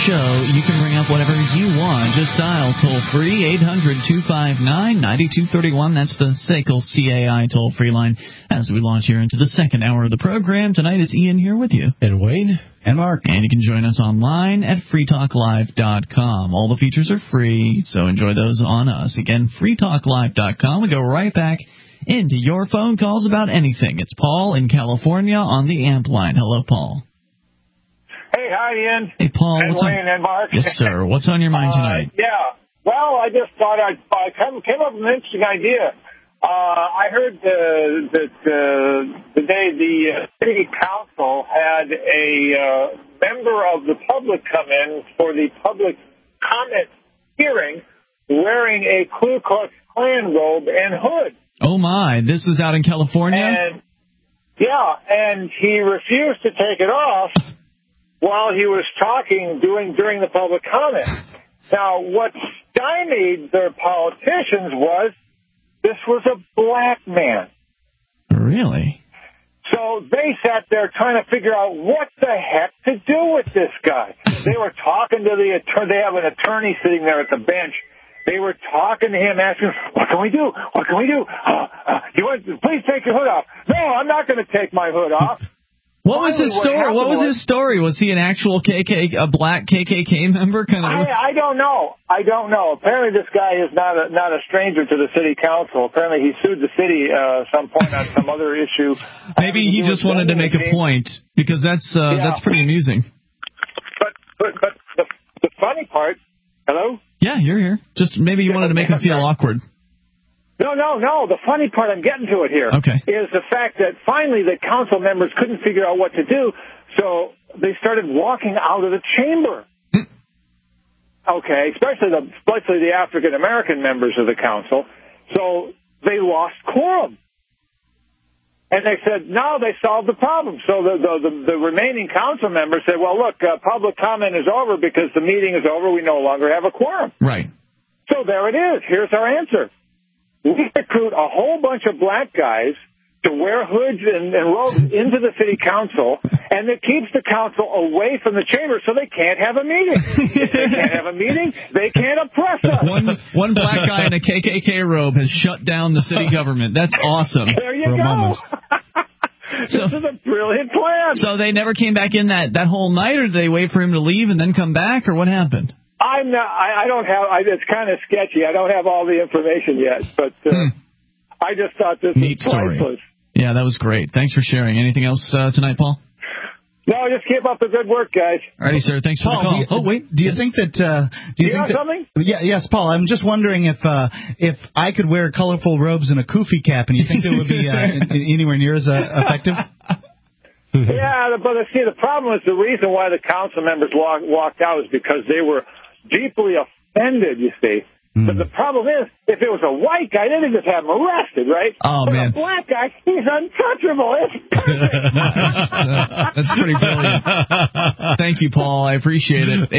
show, you can bring up whatever you want. Just dial toll-free 800-259-9231. That's the SACL CAI toll-free line as we launch here into the second hour of the program. Tonight it's Ian here with you. And Wayne. And Mark. And you can join us online at freetalklive.com. All the features are free, so enjoy those on us. Again, freetalklive.com. We go right back into your phone calls about anything. It's Paul in California on the AMP line. Hello, Paul. Hey, hi, Ian. Hey, Paul. And Wayne and Mark. Yes, sir. What's on your mind tonight? Yeah. Well, I just thought I came up with an interesting idea. I heard that the day the city council had a member of the public come in for the public comment hearing wearing a Ku Klux Klan robe and hood. Oh, my. This is out in California? And he refused to take it off while he was talking during the public comment. Now, what stymied their politicians was this was a black man. Really? So they sat there trying to figure out what the heck to do with this guy. They were talking to the attorney. They have an attorney sitting there at the bench. They were talking to him, asking, what can we do? What can we do? Please take your hood off. No, I'm not going to take my hood off. What was his story? What was his story? Was he an actual a black KKK member? I don't know. Apparently, this guy is not a stranger to the city council. Apparently, he sued the city some point on some other issue. Maybe he just wanted to make a point because that's pretty amusing. But the funny part. Hello? Yeah, you're here. Just maybe you wanted to make him feel awkward. No. The funny part, I'm getting to it here, is the fact that finally the council members couldn't figure out what to do, so they started walking out of the chamber. Especially the African-American members of the council. So they lost quorum. And they said, no, they solved the problem. So the remaining council members said, well, look, public comment is over because the meeting is over. We no longer have a quorum. Right. So there it is. Here's our answer. We recruit a whole bunch of black guys to wear hoods and robes into the city council, and it keeps the council away from the chamber so they can't have a meeting. If they can't have a meeting, they can't oppress us. One black guy in a KKK robe has shut down the city government. That's awesome. There you go. This is a brilliant plan. So they never came back in that whole night, or did they wait for him to leave and then come back, or what happened? It's kind of sketchy. I don't have all the information yet, but I just thought this Neat was priceless. Story. Yeah, that was great. Thanks for sharing. Anything else tonight, Paul? No, just keep up the good work, guys. All righty, sir. Thanks for the call. Do you think that? Do you think something? Yes, Paul. I'm just wondering if I could wear colorful robes and a kufi cap, and you think it would be anywhere near as effective? Yeah, but see, the problem is the reason why the council members walked out is because they were deeply offended, you see. But the problem is, if it was a white guy, they'd just have him arrested, right? Oh, but man. a black guy, he's untouchable. It's perfect. That's pretty brilliant. Thank you, Paul. I appreciate it.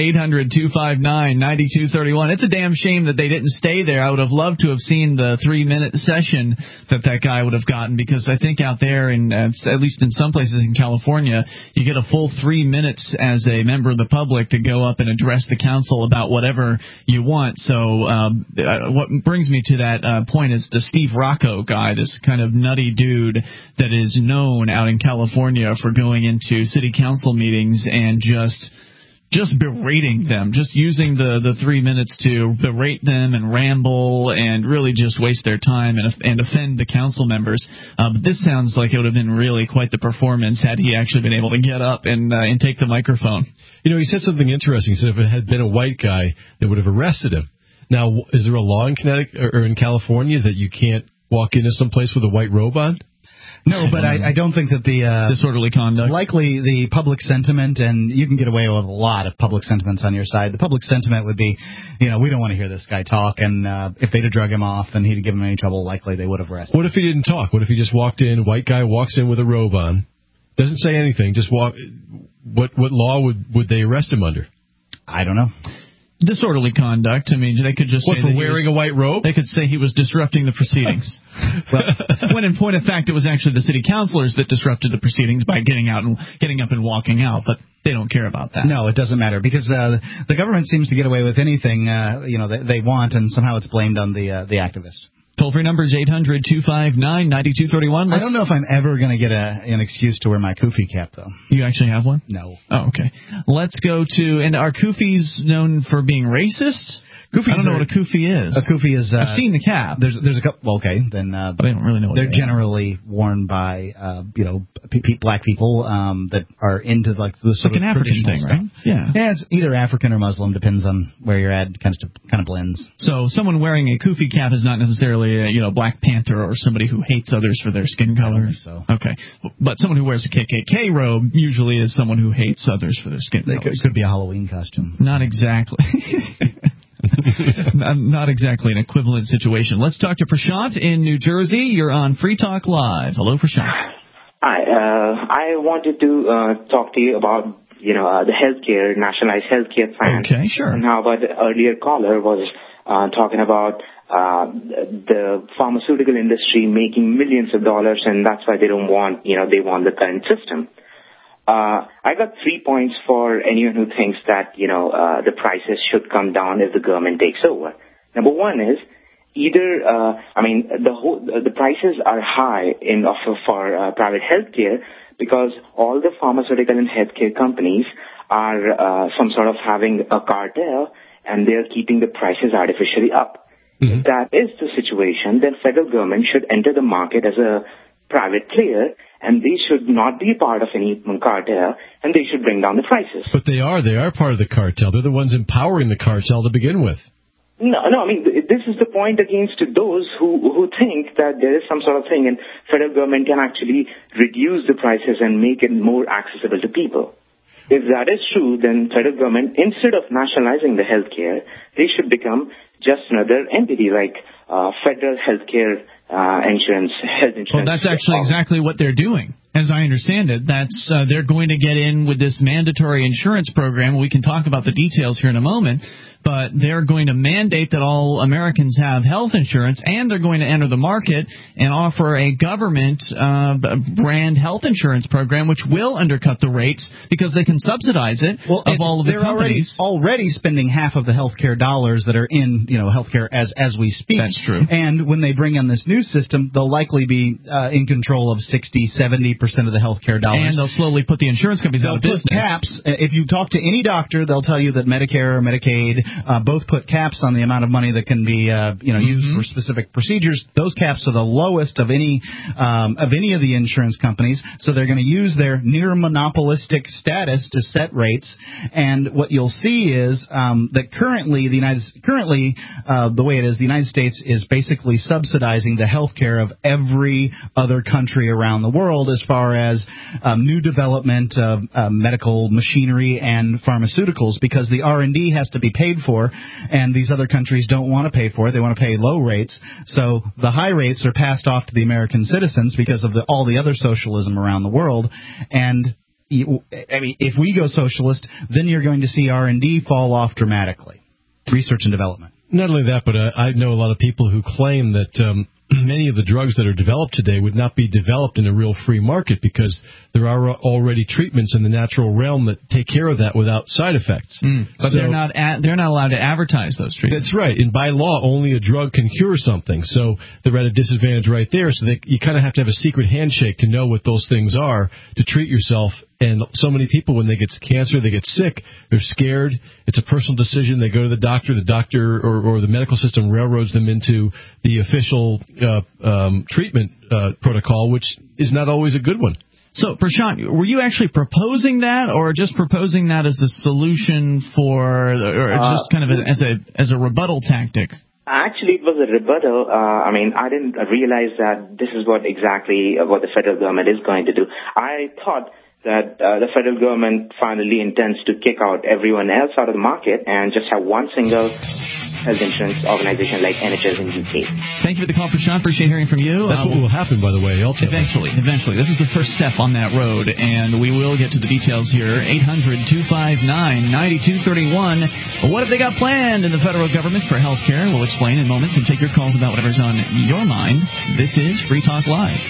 800-259-9231. It's a damn shame that they didn't stay there. I would have loved to have seen the 3-minute session that guy would have gotten, because I think out there, at least in some places in California, you get a full 3 minutes as a member of the public to go up and address the council about whatever you want. So what brings me to that point is the Steve Rocco guy, this kind of nutty dude that is known out in California for going into city council meetings and just berating them, just using the 3 minutes to berate them and ramble and really just waste their time and offend the council members. But this sounds like it would have been really quite the performance had he actually been able to get up and take the microphone. You know, he said something interesting. He said if it had been a white guy, they would have arrested him. Now, is there a law in Connecticut or in California that you can't walk into some place with a white robe on? No, but I don't think that the disorderly conduct. Likely the public sentiment, and you can get away with a lot of public sentiments on your side. The public sentiment would be, we don't want to hear this guy talk, and if they'd have drug him off and he'd give him any trouble, likely they would have arrested him. What if he didn't talk? What if he just walked in, white guy walks in with a robe on, doesn't say anything, just walk? What law would they arrest him under? I don't know. Disorderly conduct. I mean, they could just say for wearing a white robe? They could say he was disrupting the proceedings. When in point of fact, it was actually the city councilors that disrupted the proceedings by getting up and walking out. But they don't care about that. No, it doesn't matter because the government seems to get away with anything they want, and somehow it's blamed on the activist. Toll-free number is 800-259-9231. I don't know if I'm ever going to get an excuse to wear my kufi cap, though. You actually have one? No. Oh, okay. Let's go to, and are kufis known for being racist? I don't know what a kufi is. A kufi is... I've seen the cap. There's a couple... Well, okay, then... but I don't really know what they're generally worn by, black people that are into, like, the sort of an African thing, stuff. right? Yeah. Yeah, it's either African or Muslim, depends on where you're at. Kind of blends. So someone wearing a kufi cap is not necessarily a Black Panther or somebody who hates others for their skin color. I don't think so. Okay. But someone who wears a KKK robe usually is someone who hates others for their skin color. It could be a Halloween costume. Not exactly. Not exactly an equivalent situation. Let's talk to Prashant in New Jersey. You're on Free Talk Live. Hello, Prashant. Hi. I wanted to talk to you about, the healthcare, nationalized healthcare plan. Okay, sure. And how about the earlier caller was talking about the pharmaceutical industry making millions of dollars, and that's why they don't want, they want the current system. I got 3 points for anyone who thinks that, the prices should come down if the government takes over. Number one is either, the prices are high for private healthcare because all the pharmaceutical and healthcare companies are some sort of having a cartel and they're keeping the prices artificially up. Mm-hmm. If that is the situation, then federal government should enter the market as a private player, and they should not be part of any cartel, and they should bring down the prices. But they are part of the cartel. They're the ones empowering the cartel to begin with. No, I mean, this is the point against those who think that there is some sort of thing, and federal government can actually reduce the prices and make it more accessible to people. If that is true, then federal government, instead of nationalizing the healthcare, they should become just another entity like federal healthcare insurance, health insurance. Well, that's actually exactly what they're doing. As I understand it, that's they're going to get in with this mandatory insurance program. We can talk about the details here in a moment, but they're going to mandate that all Americans have health insurance, and they're going to enter the market and offer a government brand health insurance program, which will undercut the rates because they can subsidize it all of the companies. They're already spending half of the healthcare dollars that are in healthcare as we speak. That's true. And when they bring in this new system, they'll likely be in control of 60-70% of the healthcare dollars. And they'll slowly put the insurance companies out of business. They'll put caps. If you talk to any doctor, they'll tell you that Medicare or Medicaid both put caps on the amount of money that can be used for specific procedures. Those caps are the lowest of any of the insurance companies, so they're going to use their near monopolistic status to set rates. And what you'll see is that currently the way it is, the United States is basically subsidizing the health care of every other country around the world as far as new development of medical machinery and pharmaceuticals, because the R&D has to be paid for, and these other countries don't want to pay for it. They want to pay low rates. So the high rates are passed off to the American citizens because of all the other socialism around the world. And if we go socialist, then you're going to see R&D fall off dramatically. Research and development. Not only that, but I know a lot of people who claim that many of the drugs that are developed today would not be developed in a real free market because there are already treatments in the natural realm that take care of that without side effects. But they're not allowed to advertise those treatments. That's right. And by law, only a drug can cure something. So they're at a disadvantage right there. So you kind of have to have a secret handshake to know what those things are to treat yourself. And so many people, when they get cancer, they get sick, they're scared. It's a personal decision. They go to the doctor or the medical system railroads them into the official treatment protocol, which is not always a good one. So, Prashant, were you actually proposing that, or just proposing that as a solution just kind of as a rebuttal tactic? Actually, it was a rebuttal. I didn't realize that this is what the federal government is going to do. I thought that the federal government finally intends to kick out everyone else out of the market and just have one single health insurance organization like NHS in UK. Thank you for the call, Prashant. Appreciate hearing from you. That's what will happen, by the way, ultimately. Eventually. This is the first step on that road, and we will get to the details here. 800-259-9231. What have they got planned in the federal government for health care? We'll explain in moments and take your calls about whatever's on your mind. This is Free Talk Live.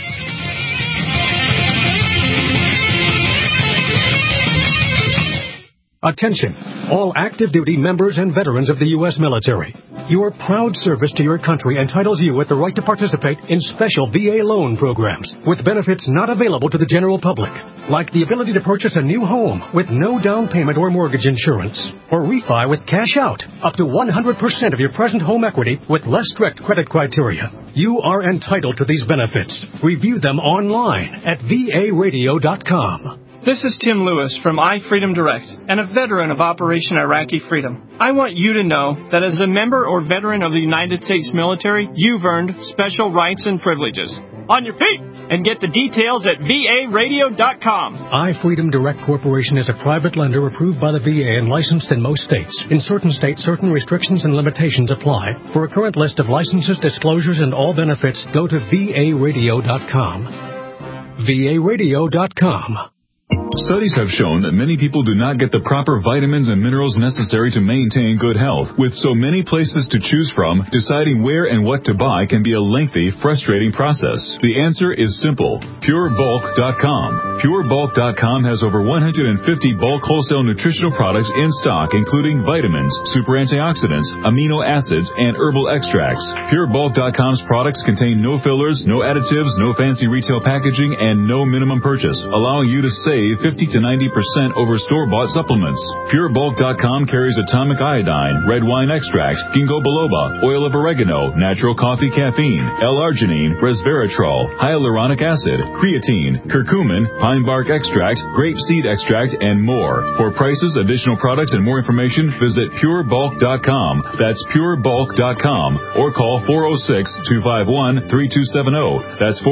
Attention, all active duty members and veterans of the U.S. military. Your proud service to your country entitles you with the right to participate in special VA loan programs with benefits not available to the general public, like the ability to purchase a new home with no down payment or mortgage insurance, or refi with cash out up to 100% of your present home equity with less strict credit criteria. You are entitled to these benefits. Review them online at varadio.com. This is Tim Lewis from iFreedom Direct and a veteran of Operation Iraqi Freedom. I want you to know that as a member or veteran of the United States military, you've earned special rights and privileges. On your feet! And get the details at varadio.com. iFreedom Direct Corporation is a private lender approved by the VA and licensed in most states. In certain states, certain restrictions and limitations apply. For a current list of licenses, disclosures, and all benefits, go to varadio.com. varadio.com. Studies have shown that many people do not get the proper vitamins and minerals necessary to maintain good health. With so many places to choose from, deciding where and what to buy can be a lengthy, frustrating process. The answer is simple. PureBulk.com. PureBulk.com has over 150 bulk wholesale nutritional products in stock, including vitamins, super antioxidants, amino acids, and herbal extracts. PureBulk.com's products contain no fillers, no additives, no fancy retail packaging, and no minimum purchase, allowing you to save 50 to 90% over store-bought supplements. PureBulk.com carries atomic iodine, red wine extract, ginkgo biloba, oil of oregano, natural coffee caffeine, L-arginine, resveratrol, hyaluronic acid, creatine, curcumin, pine bark extract, grape seed extract, and more. For prices, additional products, and more information, visit PureBulk.com. That's PureBulk.com. Or call 406-251-3270. That's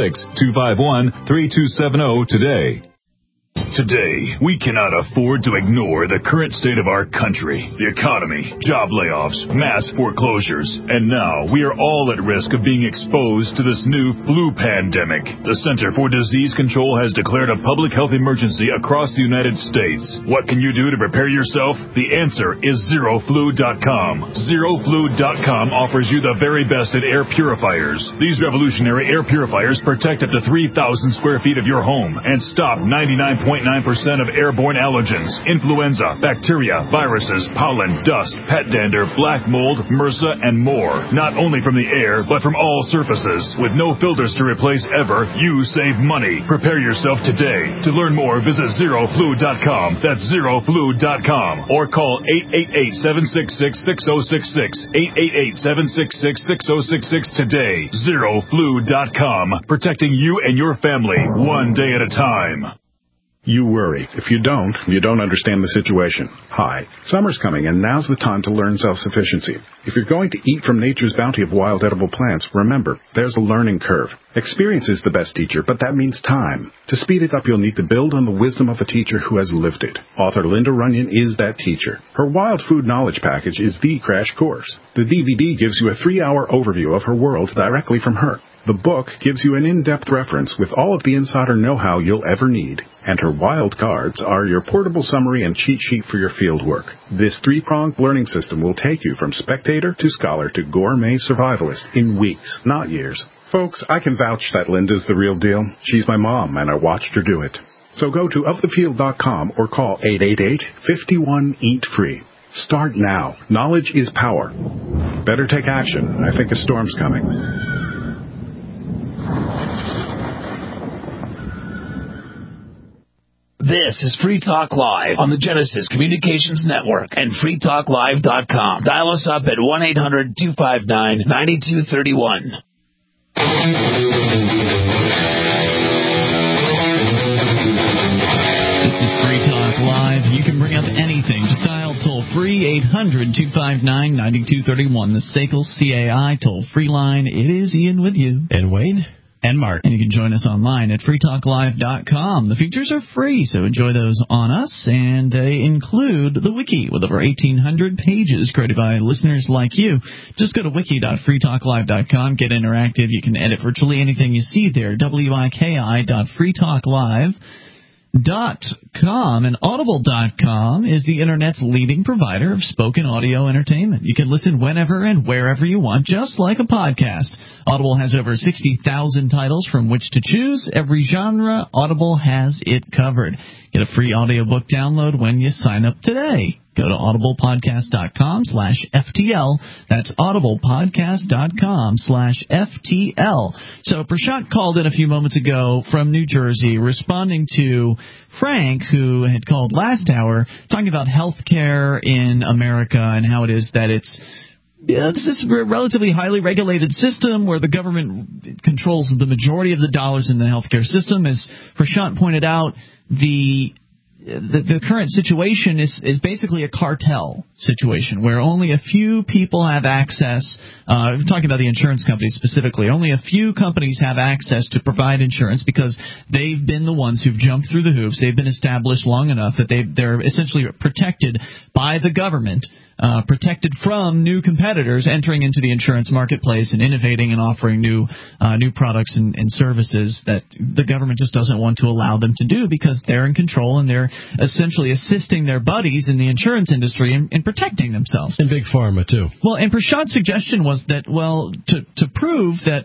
406-251-3270 today. Today, we cannot afford to ignore the current state of our country, the economy, job layoffs, mass foreclosures, and now we are all at risk of being exposed to this new flu pandemic. The Center for Disease Control has declared a public health emergency across the United States. What can you do to prepare yourself? The answer is ZeroFlu.com. ZeroFlu.com offers you the very best in air purifiers. These revolutionary air purifiers protect up to 3,000 square feet of your home and stop 99.9% of airborne allergens, influenza, bacteria, viruses, pollen, dust, pet dander, black mold, MRSA, and more. Not only from the air, but from all surfaces. With no filters to replace ever, you save money. Prepare yourself today. To learn more, visit ZeroFlu.com. That's ZeroFlu.com. Or call 888-766-6066. 888-766-6066 today. ZeroFlu.com. Protecting you and your family, one day at a time. You worry. If you don't understand the situation. Hi, summer's coming, and now's the time to learn self-sufficiency. If you're going to eat from nature's bounty of wild edible plants, remember, there's a learning curve. Experience is the best teacher, but that means time. To speed it up, you'll need to build on the wisdom of a teacher who has lived it. Author Linda Runyon is that teacher. Her Wild Food Knowledge Package is the crash course. The DVD gives you a 3-hour overview of her world directly from her. The book gives you an in-depth reference with all of the insider know-how you'll ever need. And her wild cards are your portable summary and cheat sheet for your field work. This 3-pronged learning system will take you from spectator to scholar to gourmet survivalist in weeks, not years. Folks, I can vouch that Linda's the real deal. She's my mom, and I watched her do it. So go to ofthefield.com or call 888-51-EAT-FREE. Start now. Knowledge is power. Better take action. I think a storm's coming. This is Free Talk Live on the Genesis Communications Network and freetalklive.com. Dial us up at 1-800-259-9231. This is Free Talk Live. You can bring up anything. Just dial toll-free 800-259-9231. The SACL CAI toll-free line. It is Ian with you. And Wayne? And Mark. And you can join us online at freetalklive.com. The features are free, so enjoy those on us. And they include the wiki with over 1,800 pages created by listeners like you. Just go to wiki.freetalklive.com, get interactive. You can edit virtually anything you see there. wiki.freetalklive.com. And Audible.com is the Internet's leading provider of spoken audio entertainment. You can listen whenever and wherever you want, just like a podcast. Audible has over 60,000 titles from which to choose. Every genre, Audible has it covered. Get a free audiobook download when you sign up today. Go to audiblepodcast.com/FTL. That's audiblepodcast.com/FTL. So Prashant called in a few moments ago from New Jersey, responding to Frank, who had called last hour, talking about health care in America and how it is that it's this relatively highly regulated system where the government controls the majority of the dollars in the healthcare system. As Prashant pointed out, the current situation is basically a cartel situation where only a few people have access. I'm talking about the insurance companies specifically. Only a few companies have access to provide insurance because they've been the ones who've jumped through the hoops. They've been established long enough that they're essentially protected by the government. Protected from new competitors entering into the insurance marketplace and innovating and offering new products and services that the government just doesn't want to allow them to do because they're in control and they're essentially assisting their buddies in the insurance industry in protecting themselves. And Big Pharma, too. Well, and Prashant's suggestion was that, well, to prove that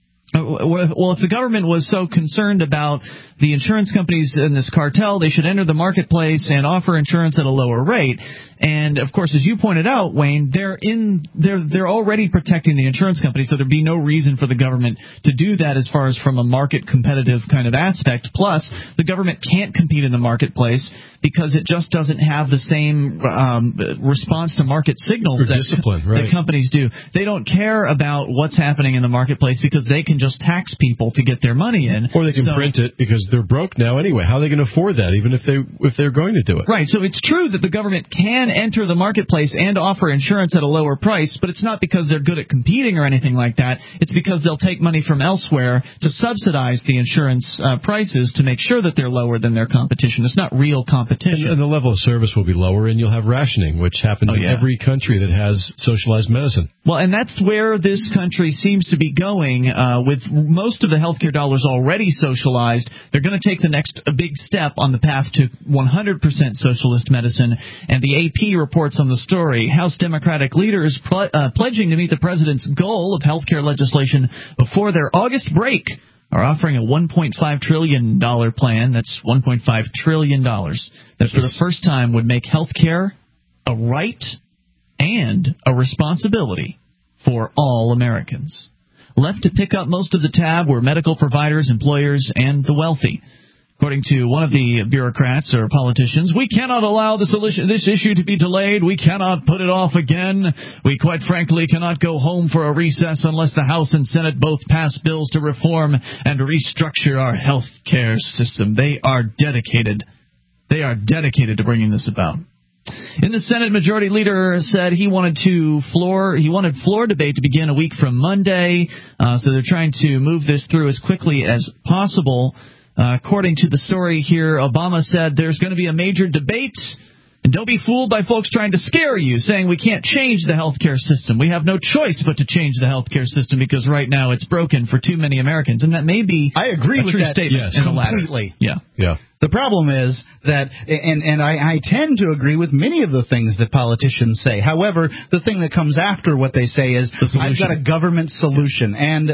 if the government was so concerned about the insurance companies in this cartel, they should enter the marketplace and offer insurance at a lower rate. And of course, as you pointed out, Wayne, they're already protecting the insurance companies, so there'd be no reason for the government to do that as far as from a market competitive kind of aspect. Plus, the government can't compete in the marketplace because it just doesn't have the same response to market signals that companies do. They don't care about what's happening in the marketplace because they can just tax people to get their money in. Or they can print it because they're broke now anyway. How are they going to afford that, even if they're going to do it? Right. So it's true that the government can enter the marketplace and offer insurance at a lower price, but it's not because they're good at competing or anything like that. It's because they'll take money from elsewhere to subsidize the insurance prices to make sure that they're lower than their competition. It's not real competition. And the level of service will be lower, and you'll have rationing, which happens in every country that has socialized medicine. Well, and that's where this country seems to be going with most of the healthcare dollars already socialized. They're going to take the next big step on the path to 100% socialist medicine, and the AP reports on the story. House Democratic leaders pledging to meet the president's goal of healthcare legislation before their August break are offering a $1.5 trillion plan. That's $1.5 trillion. That for the first time would make healthcare a right and a responsibility for all Americans. Left to pick up most of the tab were medical providers, employers, and the wealthy. According to one of the bureaucrats or politicians, we cannot allow this issue to be delayed. We cannot put it off again. We quite frankly cannot go home for a recess unless the House and Senate both pass bills to reform and restructure our health care system. They are dedicated. They are dedicated to bringing this about. In the Senate, Majority Leader said he wanted floor debate to begin a week from Monday. So they're trying to move this through as quickly as possible. According to the story here, Obama said there's going to be a major debate, and don't be fooled by folks trying to scare you, saying we can't change the healthcare system. We have no choice but to change the healthcare system because right now it's broken for too many Americans. And that may be I agree a with true that statement completely. Yeah. The problem is that, and I tend to agree with many of the things that politicians say. However, the thing that comes after what they say is, I've got a government solution. And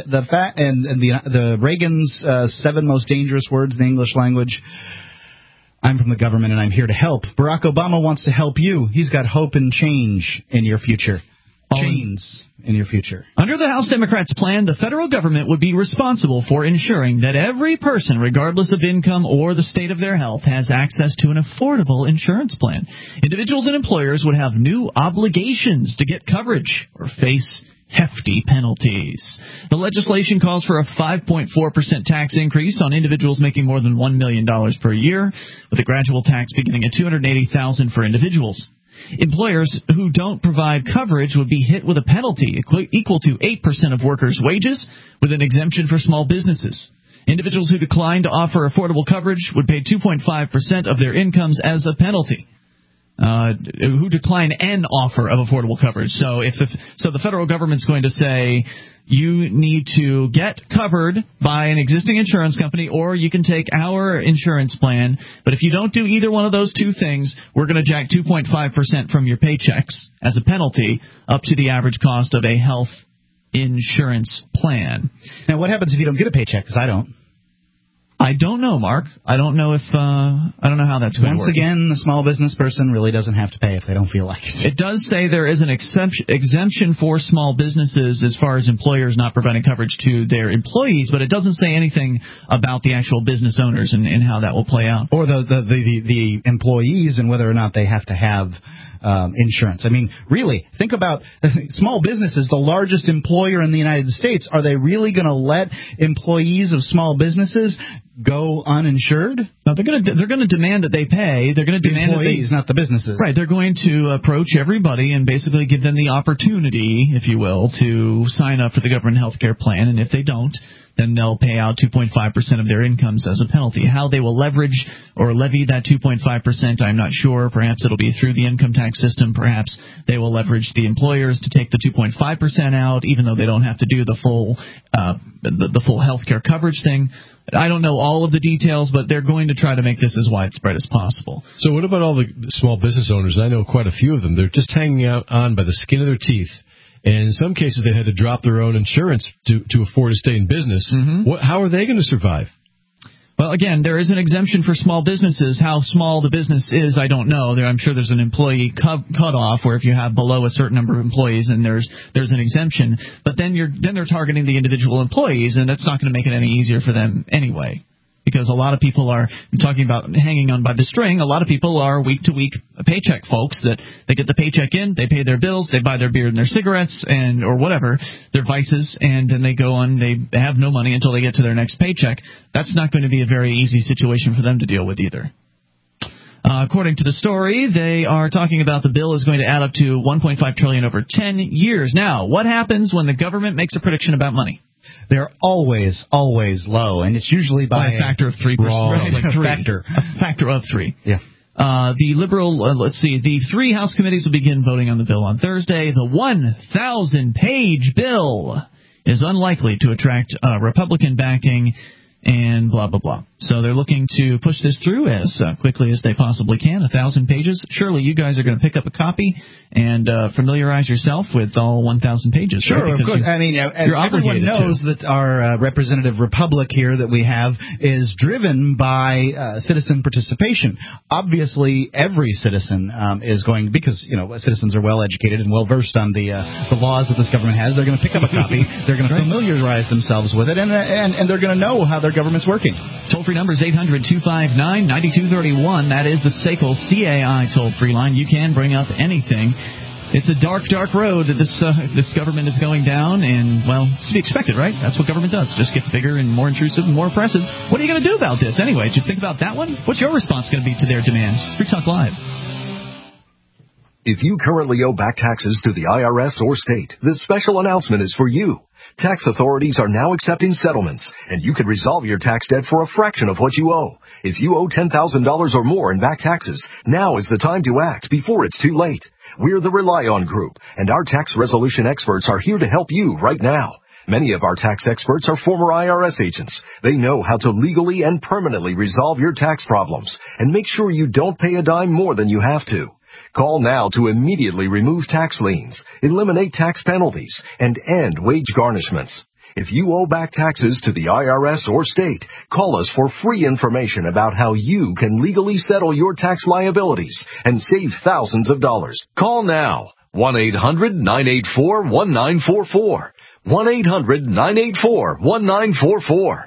the Reagan's 7 most dangerous words in the English language, I'm from the government and I'm here to help. Barack Obama wants to help you. He's got hope and change in your future. Chains in your future. Under the House Democrats' plan, the federal government would be responsible for ensuring that every person, regardless of income or the state of their health, has access to an affordable insurance plan. Individuals and employers would have new obligations to get coverage or face hefty penalties. The legislation calls for a 5.4% tax increase on individuals making more than $1 million per year, with a gradual tax beginning at $280,000 for individuals. Employers who don't provide coverage would be hit with a penalty equal to 8% of workers' wages, with an exemption for small businesses. Individuals who decline to offer affordable coverage would pay 2.5% of their incomes as a penalty. Who decline an offer of affordable coverage. So the federal government's going to say you need to get covered by an existing insurance company, or you can take our insurance plan. But if you don't do either one of those two things, we're going to jack 2.5% from your paychecks as a penalty up to the average cost of a health insurance plan. Now, what happens if you don't get a paycheck? Because I don't. I don't know, Mark. I don't know I don't know how that's going to work. Once again, the small business person really doesn't have to pay if they don't feel like it. It does say there is an exemption for small businesses as far as employers not providing coverage to their employees, but it doesn't say anything about the actual business owners and how that will play out. Or the employees and whether or not they have to have insurance. I mean, really, think about small businesses, the largest employer in the United States. Are they really going to let employees of small businesses go uninsured? No, they're going to demand that they pay. They're going to demand employees, not the businesses. Right. They're going to approach everybody and basically give them the opportunity, if you will, to sign up for the government health care plan. And if they don't, then they'll pay out 2.5% of their incomes as a penalty. How they will leverage or levy that 2.5%, I'm not sure. Perhaps it'll be through the income tax system. Perhaps they will leverage the employers to take the 2.5% out, even though they don't have to do the full health care coverage thing. I don't know all of the details, but they're going to try to make this as widespread as possible. So what about all the small business owners? I know quite a few of them. They're just hanging on by the skin of their teeth. And in some cases, they had to drop their own insurance to afford to stay in business. Mm-hmm. How are they going to survive? Well, again, there is an exemption for small businesses. How small the business is, I don't know. I'm sure there's an employee cutoff where if you have below a certain number of employees, then there's an exemption. But then they're targeting the individual employees, and that's not going to make it any easier for them anyway. Because a lot of people are talking about hanging on by the string. A lot of people are week-to-week paycheck folks that they get the paycheck in, they pay their bills, they buy their beer and their cigarettes or whatever, their vices, and then they go on. They have no money until they get to their next paycheck. That's not going to be a very easy situation for them to deal with either. According to the story, they are talking about the bill is going to add up to $1.5 trillion over 10 years. Now, what happens when the government makes a prediction about money? They're always low, and it's usually by a factor of 3%. Right, like 3. A factor of 3. Yeah. The three House committees will begin voting on the bill on Thursday. The 1,000-page bill is unlikely to attract Republican backing and blah, blah, blah. So they're looking to push this through as quickly as they possibly can. 1,000 pages. Surely you guys are going to pick up a copy and familiarize yourself with all 1,000 pages. Sure, right? of course. I mean, everyone knows that our representative republic here that we have is driven by citizen participation. Obviously, every citizen is going, because citizens are well educated and well versed on the laws that this government has. They're going to pick up a copy. They're going to familiarize themselves with it, and they're going to know how their government's working. Toll-free number is 800-259-9231. That is the SACL CAI toll-free line. You can bring up anything. It's a dark, dark road that this government is going down, and, well, it's to be expected, right? That's what government does. It just gets bigger and more intrusive and more oppressive. What are you going to do about this anyway? Did you think about that one? What's your response going to be to their demands? Free Talk Live. If you currently owe back taxes to the IRS or state, this special announcement is for you. Tax authorities are now accepting settlements, and you can resolve your tax debt for a fraction of what you owe. If you owe $10,000 or more in back taxes, now is the time to act before it's too late. We're the Rely On Group, and our tax resolution experts are here to help you right now. Many of our tax experts are former IRS agents. They know how to legally and permanently resolve your tax problems and make sure you don't pay a dime more than you have to. Call now to immediately remove tax liens, eliminate tax penalties, and end wage garnishments. If you owe back taxes to the IRS or state, call us for free information about how you can legally settle your tax liabilities and save thousands of dollars. Call now. 1-800-984-1944. 1-800-984-1944.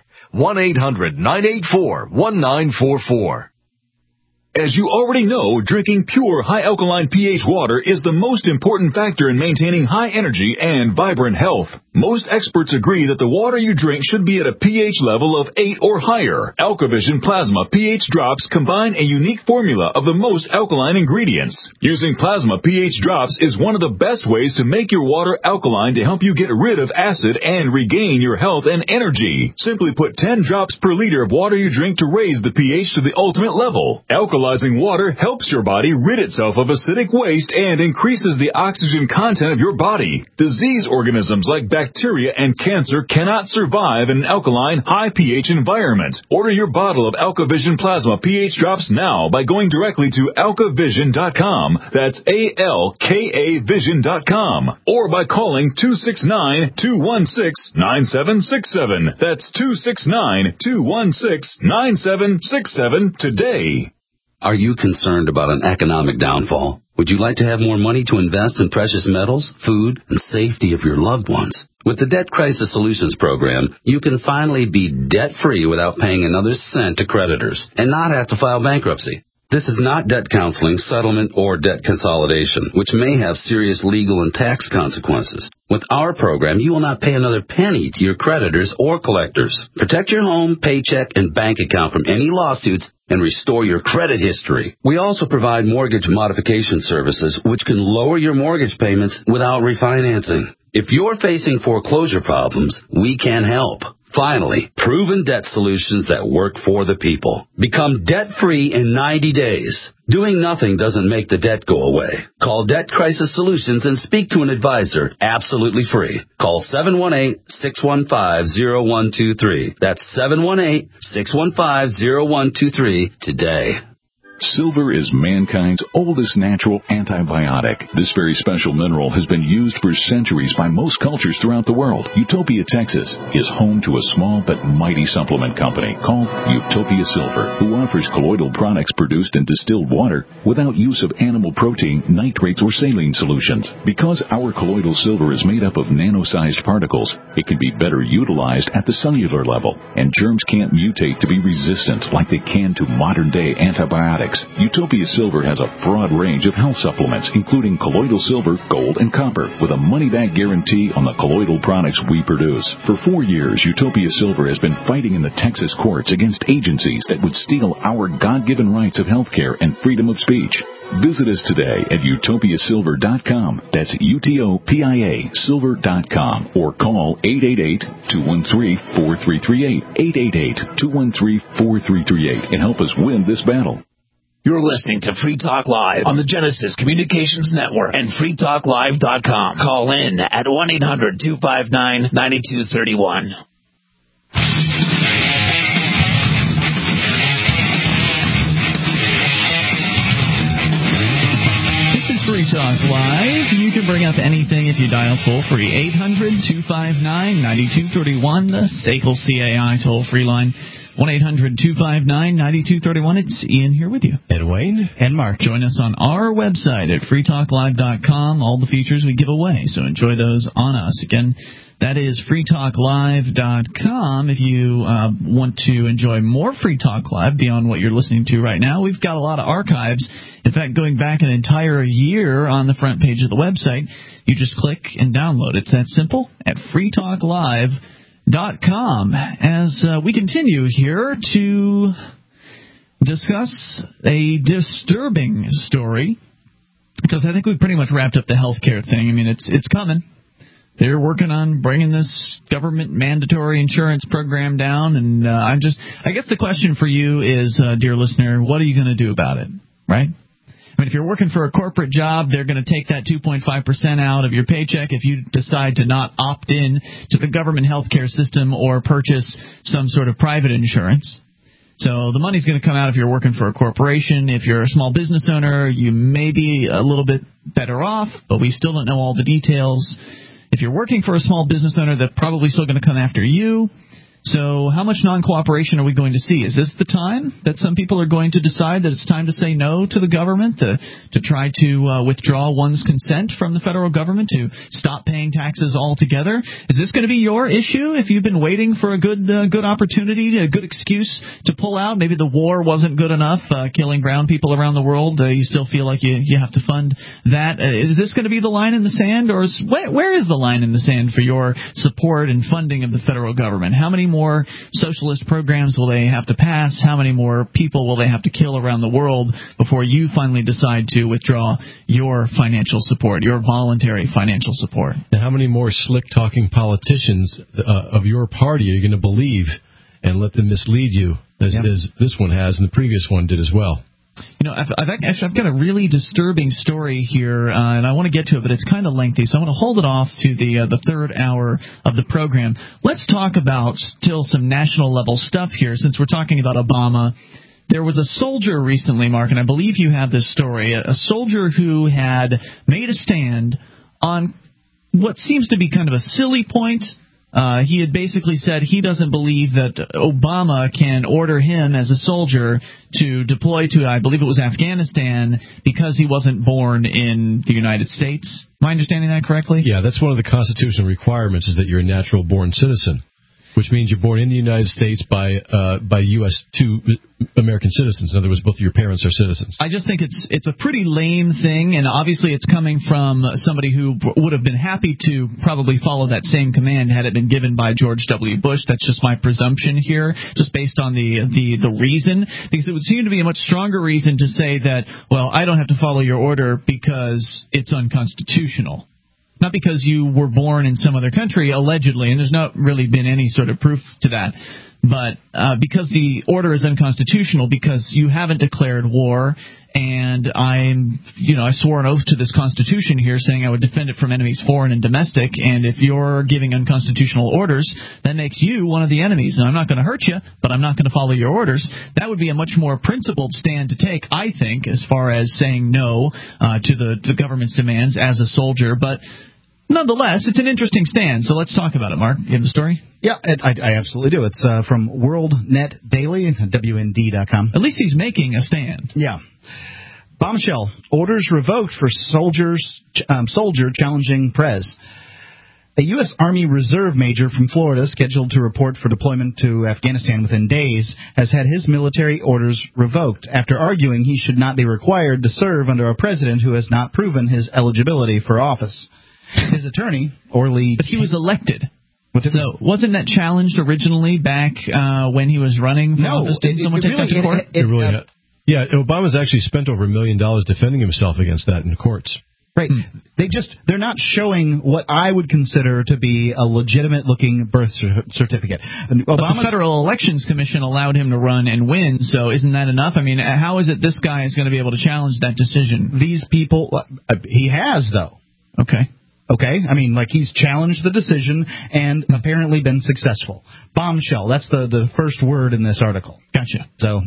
1-800-984-1944. As you already know, drinking pure, high-alkaline pH water is the most important factor in maintaining high energy and vibrant health. Most experts agree that the water you drink should be at a pH level of 8 or higher. AlkaVision Plasma pH drops combine a unique formula of the most alkaline ingredients. Using Plasma pH drops is one of the best ways to make your water alkaline to help you get rid of acid and regain your health and energy. Simply put 10 drops per liter of water you drink to raise the pH to the ultimate level. Alkalizing water helps your body rid itself of acidic waste and increases the oxygen content of your body. Disease organisms like bacteria and cancer cannot survive in an alkaline, high pH environment. Order your bottle of AlkaVision Plasma pH drops now by going directly to alkavision.com. That's ALKA Vision.com. Or by calling 269-216-9767. That's 269-216-9767 today. Are you concerned about an economic downfall? Would you like to have more money to invest in precious metals, food, and safety of your loved ones? With the Debt Crisis Solutions Program, you can finally be debt-free without paying another cent to creditors and not have to file bankruptcy. This is not debt counseling, settlement, or debt consolidation, which may have serious legal and tax consequences. With our program, you will not pay another penny to your creditors or collectors. Protect your home, paycheck, and bank account from any lawsuits and restore your credit history. We also provide mortgage modification services, which can lower your mortgage payments without refinancing. If you're facing foreclosure problems, we can help. Finally, proven debt solutions that work for the people. Become debt-free in 90 days. Doing nothing doesn't make the debt go away. Call Debt Crisis Solutions and speak to an advisor absolutely free. Call 718-615-0123. That's 718-615-0123 today. Silver is mankind's oldest natural antibiotic. This very special mineral has been used for centuries by most cultures throughout the world. Utopia, Texas is home to a small but mighty supplement company called Utopia Silver, who offers colloidal products produced in distilled water without use of animal protein, nitrates, or saline solutions. Because our colloidal silver is made up of nano-sized particles, it can be better utilized at the cellular level, and germs can't mutate to be resistant like they can to modern-day antibiotics. Utopia Silver has a broad range of health supplements, including colloidal silver, gold, and copper, with a money-back guarantee on the colloidal products we produce. For 4 years, Utopia Silver has been fighting in the Texas courts against agencies that would steal our God-given rights of health care and freedom of speech. Visit us today at utopiasilver.com. That's UTOPIA silver.com, or call 888-213-4338, 888-213-4338, and help us win this battle. You're listening to Free Talk Live on the Genesis Communications Network and freetalklive.com. Call in at 1-800-259-9231. This is Free Talk Live. You can bring up anything if you dial toll-free 800-259-9231, the SACL CAI toll-free line. 1-800-259-9231. It's Ian here with you. And Wayne. And Mark. Join us on our website at freetalklive.com. All the features we give away, so enjoy those on us. Again, that is freetalklive.com. If you want to enjoy more Free Talk Live beyond what you're listening to right now, we've got a lot of archives. In fact, going back an entire year on the front page of the website, you just click and download. It's that simple at freetalklive.com. As we continue here to discuss a disturbing story, because I think we've pretty much wrapped up the healthcare thing. I mean, it's coming. They're working on bringing this government mandatory insurance program down, and I guess the question for you is, dear listener, what are you going to do about it, right? I mean, if you're working for a corporate job, they're going to take that 2.5% out of your paycheck if you decide to not opt in to the government health care system or purchase some sort of private insurance. So the money's going to come out if you're working for a corporation. If you're a small business owner, you may be a little bit better off, but we still don't know all the details. If you're working for a small business owner, they're probably still going to come after you. So how much non-cooperation are we going to see? Is this the time that some people are going to decide that it's time to say no to the government, to try to withdraw one's consent from the federal government, to stop paying taxes altogether? Is this going to be your issue if you've been waiting for a good opportunity, a good excuse to pull out? Maybe the war wasn't good enough, killing brown people around the world. You still feel like you have to fund that. Is this going to be the line in the sand, or where is the line in the sand for your support and funding of the federal government? How many more socialist programs will they have to pass? How many more people will they have to kill around the world before you finally decide to withdraw your financial support, your voluntary financial support? And how many more slick-talking politicians of your party are you going to believe and let them mislead you, as this one has and the previous one did as well? You know, I've got a really disturbing story here, and I want to get to it, but it's kind of lengthy, so I want to hold it off to the third hour of the program. Let's talk about still some national-level stuff here, since we're talking about Obama. There was a soldier recently, Mark, and I believe you have this story, a soldier who had made a stand on what seems to be kind of a silly point. He had basically said he doesn't believe that Obama can order him as a soldier to deploy to, I believe it was Afghanistan, because he wasn't born in the United States. Am I understanding that correctly? Yeah, that's one of the constitutional requirements, is that you're a natural-born citizen, which means you're born in the United States by U.S. two American citizens. In other words, both of your parents are citizens. I just think it's a pretty lame thing, and obviously it's coming from somebody who would have been happy to probably follow that same command had it been given by George W. Bush. That's just my presumption here, just based on the reason, because it would seem to be a much stronger reason to say that, well, I don't have to follow your order because it's unconstitutional. Not because you were born in some other country, allegedly, and there's not really been any sort of proof to that, but because the order is unconstitutional, because you haven't declared war, and I swore an oath to this Constitution here saying I would defend it from enemies foreign and domestic, and if you're giving unconstitutional orders, that makes you one of the enemies, and I'm not going to hurt you, but I'm not going to follow your orders. That would be a much more principled stand to take, I think, as far as saying no to the government's demands as a soldier, but nonetheless, it's an interesting stand, so let's talk about it. Mark, you have the story? Yeah, I absolutely do. It's from WorldNet Daily, WND.com. At least he's making a stand. Yeah. Bombshell. Orders revoked for soldier challenging Prez. A U.S. Army Reserve major from Florida, scheduled to report for deployment to Afghanistan within days, has had his military orders revoked after arguing he should not be required to serve under a president who has not proven his eligibility for office. His attorney, Orly... But he was elected. So wasn't that challenged originally back when he was running for office? Didn't someone take that to court? Yeah, Obama's actually spent over $1 million defending himself against that in the courts. Right. They're not showing what I would consider to be a legitimate-looking birth certificate. But the Federal Elections Commission allowed him to run and win, so isn't that enough? I mean, how is it this guy is going to be able to challenge that decision? These people... he has, though. Okay. I mean, like, he's challenged the decision and apparently been successful. Bombshell. That's the first word in this article. Gotcha. So...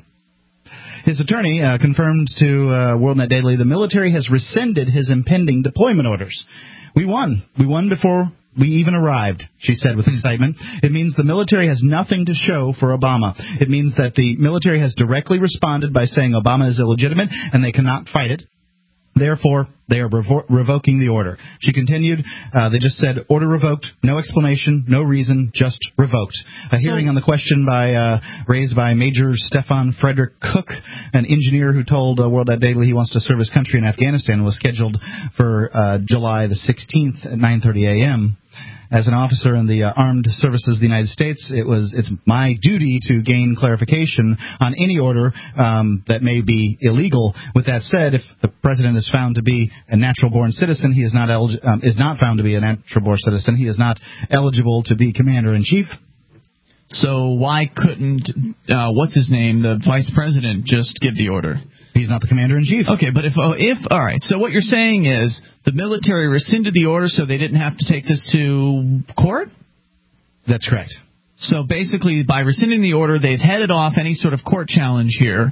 his attorney confirmed to WorldNet Daily the military has rescinded his impending deployment orders. We won. We won before we even arrived, she said with excitement. It means the military has nothing to show for Obama. It means that the military has directly responded by saying Obama is illegitimate and they cannot fight it. Therefore, they are revoking the order. She continued, they just said, order revoked, no explanation, no reason, just revoked. A hearing on the question raised by Major Stefan Frederick Cook, an engineer who told WorldNet Daily he wants to serve his country in Afghanistan, was scheduled for July the 16th at 9:30 a.m. As an officer in the Armed Services of the United States, it's my duty to gain clarification on any order that may be illegal. With that said, if the president is found to be a natural-born citizen, he is not found to be a natural-born citizen. He is not eligible to be commander-in-chief. So why couldn't what's his name, the vice president, just give the order? He's not the commander-in-chief. Okay, but if all right, so what you're saying is the military rescinded the order so they didn't have to take this to court? That's correct. So basically, by rescinding the order, they've headed off any sort of court challenge here.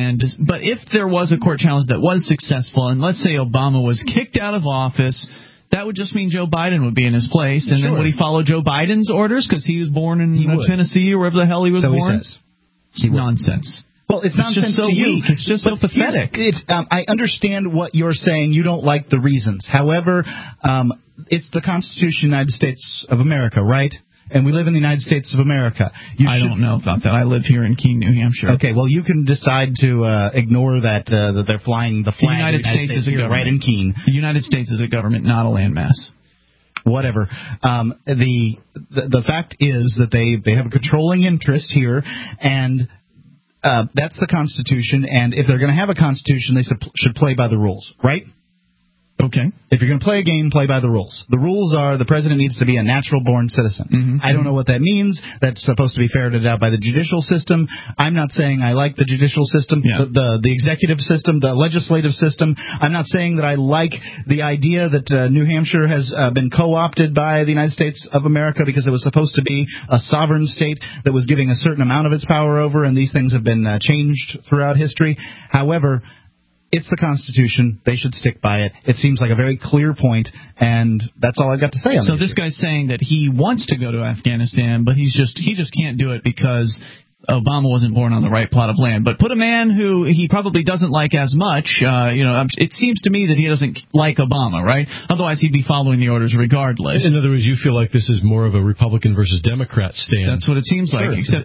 But if there was a court challenge that was successful, and let's say Obama was kicked out of office, That would just mean Joe Biden would be in his place, and then would he follow Joe Biden's orders because he was born in Tennessee or wherever the hell he was born? So he says. It's nonsense. Well, it's nonsense just so to you. weak. It's just so pathetic. I understand what you're saying. You don't like the reasons. However, it's the Constitution of the United States of America, right? And we live in the United States of America. I don't know about that. I live here in Keene, New Hampshire. Okay, well, you can decide to ignore that they're flying the flag. The United States is a government. Right in Keene. The United States is a government, not a landmass. Whatever. The fact is that they have a controlling interest here, and that's the Constitution. And if they're going to have a Constitution, they should play by the rules, right? Okay. If you're going to play a game, play by the rules. The rules are the president needs to be a natural-born citizen. Mm-hmm. I don't know what that means. That's supposed to be ferreted out by the judicial system. I'm not saying I like the judicial system, the executive system, the legislative system. I'm not saying that I like the idea that New Hampshire has been co-opted by the United States of America because it was supposed to be a sovereign state that was giving a certain amount of its power over, and these things have been changed throughout history. However, it's the Constitution. They should stick by it. It seems like a very clear point, and that's all I've got to say on So this guy's saying that he wants to go to Afghanistan, but he just can't do it because Obama wasn't born on the right plot of land. But put a man who he probably doesn't like as much, it seems to me that he doesn't like Obama, right? Otherwise, he'd be following the orders regardless. In other words, you feel like this is more of a Republican versus Democrat stand. That's what it seems like, except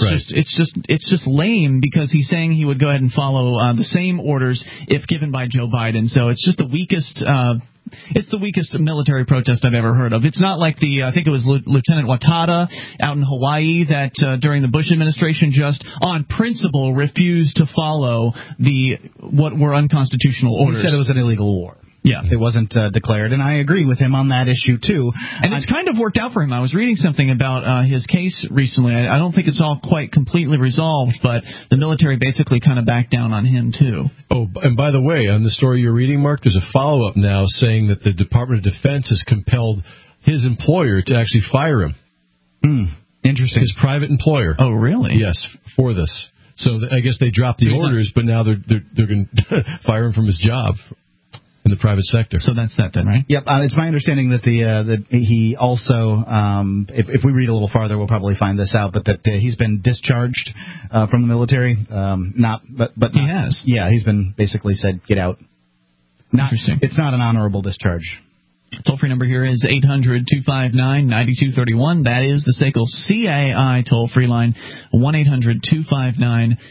it's just lame because he's saying he would go ahead and follow the same orders if given by Joe Biden. So it's just the weakest. It's the weakest military protest I've ever heard of. It's not like I think it was Lieutenant Watada out in Hawaii that during the Bush administration just on principle refused to follow what were unconstitutional orders. He said it was an illegal war. Yeah. It wasn't declared, and I agree with him on that issue, too. And it's kind of worked out for him. I was reading something about his case recently. I don't think it's all quite completely resolved, but the military basically kind of backed down on him, too. Oh, and by the way, on the story you're reading, Mark, there's a follow-up now saying that the Department of Defense has compelled his employer to actually fire him. Interesting. His private employer. Oh, really? Yes, for this. So I guess they dropped the orders, but now they're going to fire him from his job in the private sector. So that's that then, right? Yep. It's my understanding that that he also, if we read a little farther, we'll probably find this out, but that he's been discharged from the military. But he has. Yeah, he's been basically said, get out. Interesting. It's not an honorable discharge. Toll-free number here is 800-259-9231. That is the SACL CAI toll-free line, 1-800-259-9231.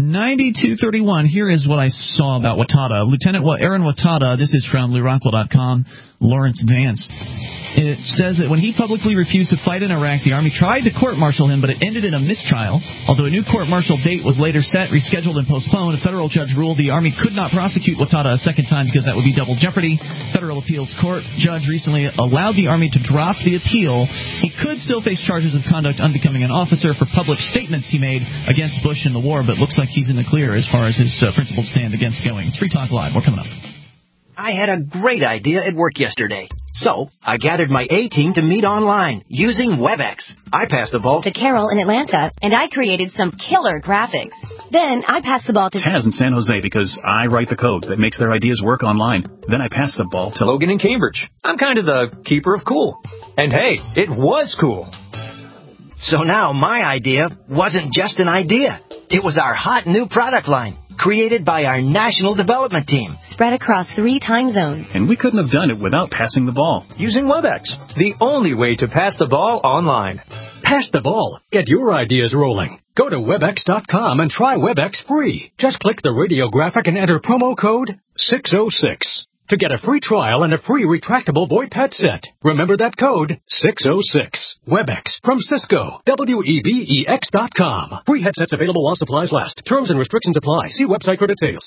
9231. Here is what I saw about Watada. Lieutenant Aaron Watada, this is from LewRockwell.com, Lawrence Vance. It says that when he publicly refused to fight in Iraq, the Army tried to court-martial him, but it ended in a mistrial. Although a new court-martial date was later set, rescheduled, and postponed, a federal judge ruled the Army could not prosecute Watada a second time because that would be double jeopardy. Federal appeals court judge recently allowed the Army to drop the appeal. He could still face charges of conduct unbecoming an officer for public statements he made against Bush in the war, but looks like he's in the clear as far as his principled stand against going. It's Free Talk Live. We're coming up. I had a great idea at work yesterday. So, I gathered my A-team to meet online using WebEx. I passed the ball to Carol in Atlanta, and I created some killer graphics. Then I passed the ball to Taz in San Jose because I write the code that makes their ideas work online. Then I pass the ball to Logan in Cambridge. I'm kind of the keeper of cool. And hey, it was cool. So now my idea wasn't just an idea. It was our hot new product line, created by our national development team. Spread across 3 time zones. And we couldn't have done it without passing the ball. Using WebEx, the only way to pass the ball online. Pass the ball. Get your ideas rolling. Go to WebEx.com and try WebEx free. Just click the radio graphic and enter promo code 606 to get a free trial and a free retractable VoIP headset. Remember that code, 606. WebEx from Cisco. WEBEX.com. Free headsets available while supplies last. Terms and restrictions apply. See website for details.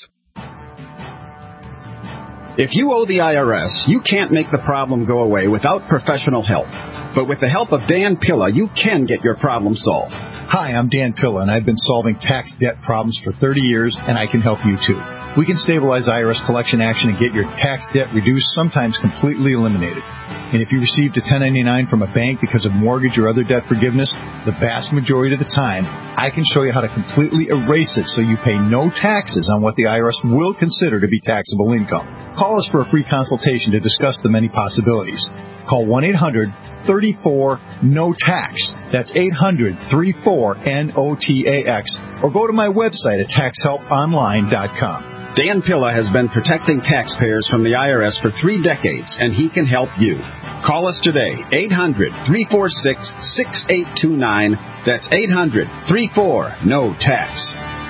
If you owe the IRS, you can't make the problem go away without professional help. But with the help of Dan Pilla, you can get your problem solved. Hi, I'm Dan Pilla, and I've been solving tax debt problems for 30 years, and I can help you too. We can stabilize IRS collection action and get your tax debt reduced, sometimes completely eliminated. And if you received a 1099 from a bank because of mortgage or other debt forgiveness, the vast majority of the time, I can show you how to completely erase it so you pay no taxes on what the IRS will consider to be taxable income. Call us for a free consultation to discuss the many possibilities. Call 1-800-34-NO-TAX. That's 800-34-NOTAX. Or go to my website at taxhelponline.com. Dan Pilla has been protecting taxpayers from the IRS for 3 decades, and he can help you. Call us today, 800-346-6829. That's 800-34-NO-TAX.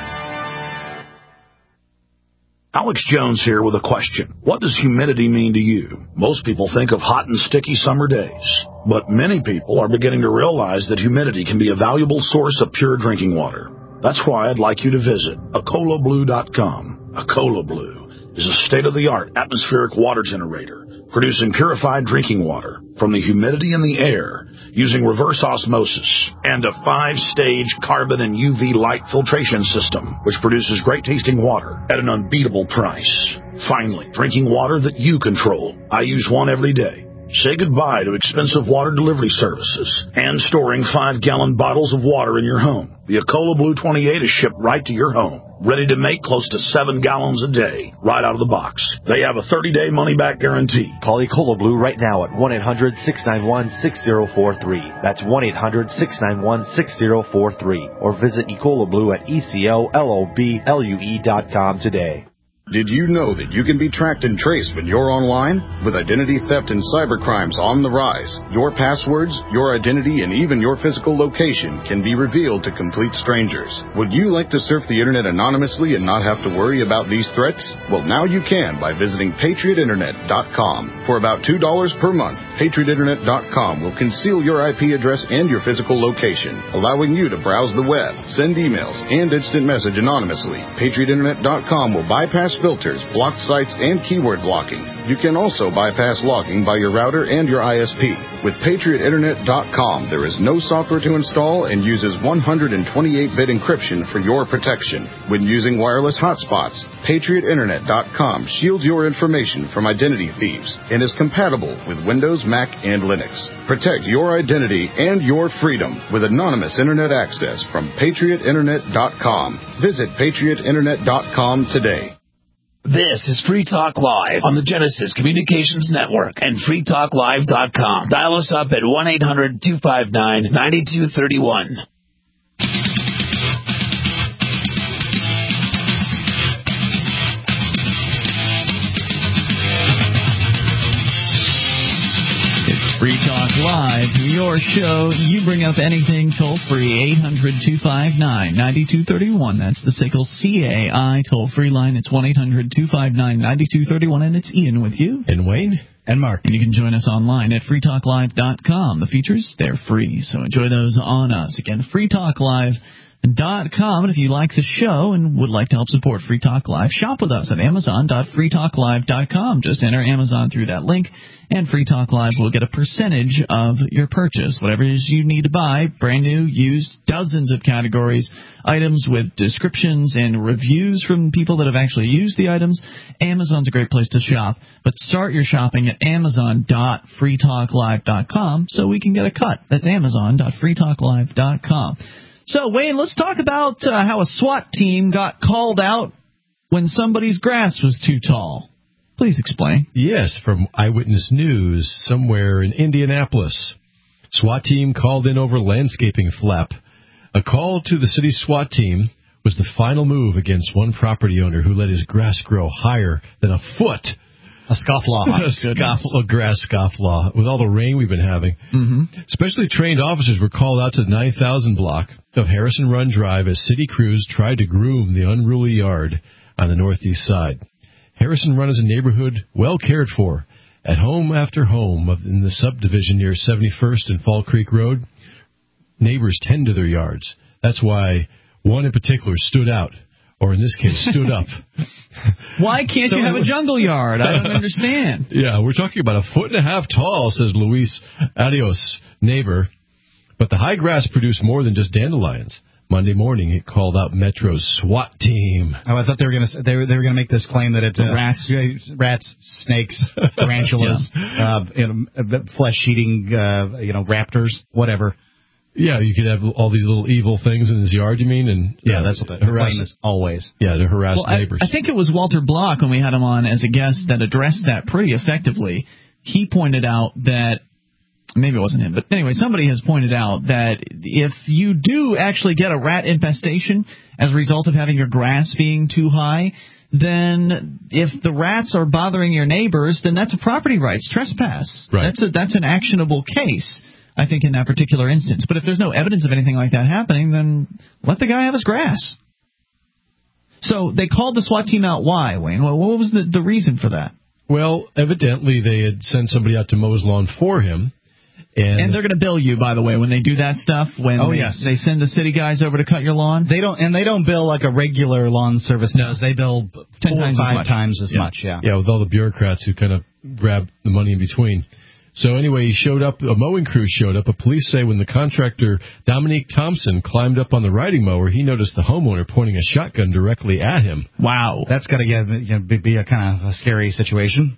Alex Jones here with a question. What does humidity mean to you? Most people think of hot and sticky summer days, but many people are beginning to realize that humidity can be a valuable source of pure drinking water. That's why I'd like you to visit AcolaBlue.com. Acola Blue is a state-of-the-art atmospheric water generator producing purified drinking water from the humidity in the air using reverse osmosis and a 5-stage carbon and UV light filtration system, which produces great-tasting water at an unbeatable price. Finally, drinking water that you control. I use one every day. Say goodbye to expensive water delivery services and storing 5-gallon bottles of water in your home. The Acola Blue 28 is shipped right to your home, ready to make close to 7 gallons a day, right out of the box. They have a 30-day money-back guarantee. Call Acola Blue right now at 1-800-691-6043. That's 1-800-691-6043. Or visit Acola Blue at ECOLOBLUE.com today. Did you know that you can be tracked and traced when you're online? With identity theft and cybercrimes on the rise, your passwords, your identity, and even your physical location can be revealed to complete strangers. Would you like to surf the internet anonymously and not have to worry about these threats? Well, now you can by visiting PatriotInternet.com. For about $2 per month, PatriotInternet.com will conceal your IP address and your physical location, allowing you to browse the web, send emails, and instant message anonymously. PatriotInternet.com will bypass filters, blocked sites, and keyword blocking. You can also bypass logging by your router and your ISP. With PatriotInternet.com, there is no software to install and uses 128-bit encryption for your protection. When using wireless hotspots, PatriotInternet.com shields your information from identity thieves and is compatible with Windows, Mac, and Linux. Protect your identity and your freedom with anonymous Internet access from PatriotInternet.com. Visit PatriotInternet.com today. This is Free Talk Live on the Genesis Communications Network and freetalklive.com. Dial us up at 1-800-259-9231. Free Talk Live, your show. You bring up anything toll-free, 800-259-9231. That's the SACL CAI toll-free line. It's 1-800-259-9231, and it's Ian with you. And Wayne. And Mark. And you can join us online at freetalklive.com. The features, they're free, so enjoy those on us. Again, freetalklive.com. And if you like the show and would like to help support Free Talk Live, shop with us at amazon.freetalklive.com. Just enter Amazon through that link, and Free Talk Live will get a percentage of your purchase. Whatever it is you need to buy, brand new, used, dozens of categories, items with descriptions and reviews from people that have actually used the items. Amazon's a great place to shop, but start your shopping at amazon.freetalklive.com so we can get a cut. That's amazon.freetalklive.com. So, Wayne, let's talk about how a SWAT team got called out when somebody's grass was too tall. Please explain. Yes, from Eyewitness News, somewhere in Indianapolis. SWAT team called in over landscaping flap. A call to the city SWAT team was the final move against one property owner who let his grass grow higher than a foot. A scofflaw. A grass scofflaw. With all the rain we've been having. Mm-hmm. Specially trained officers were called out to the 9,000 block of Harrison Run Drive as city crews tried to groom the unruly yard on the northeast side. Harrison Run is a neighborhood well cared for. At home after home in the subdivision near 71st and Fall Creek Road, neighbors tend to their yards. That's why one in particular stood out. Or in this case, stood up. Why can't you have a jungle yard? I don't understand. Yeah, we're talking about 1.5 feet tall, says Luis Adios, neighbor. But the high grass produced more than just dandelions. Monday morning, it called out Metro's SWAT team. Oh, I thought they were going to make this claim that it's rats, snakes, tarantulas, flesh-eating, raptors, whatever. Yeah, you could have all these little evil things in his yard, you mean? And that's what the claim is always. Yeah, to harass neighbors. I think it was Walter Block, when we had him on as a guest, that addressed that pretty effectively. He pointed out that, maybe it wasn't him, but anyway, somebody has pointed out that if you do actually get a rat infestation as a result of having your grass being too high, then if the rats are bothering your neighbors, then that's a property rights trespass. Right. That's an actionable case, I think, in that particular instance. But if there's no evidence of anything like that happening, then let the guy have his grass. So they called the SWAT team out. Why, Wayne? Well, what was the reason for that? Well, evidently they had sent somebody out to mow his lawn for him. And they're going to bill you, by the way, when they do that stuff. When they send the city guys over to cut your lawn. They don't bill like a regular lawn service does. They bill 4 or 5 times as much. Yeah, with all the bureaucrats who kind of grab the money in between. So anyway, he showed up. A mowing crew showed up. But police say when the contractor Dominique Thompson climbed up on the riding mower, he noticed the homeowner pointing a shotgun directly at him. Wow, that's got to be a kind of a scary situation.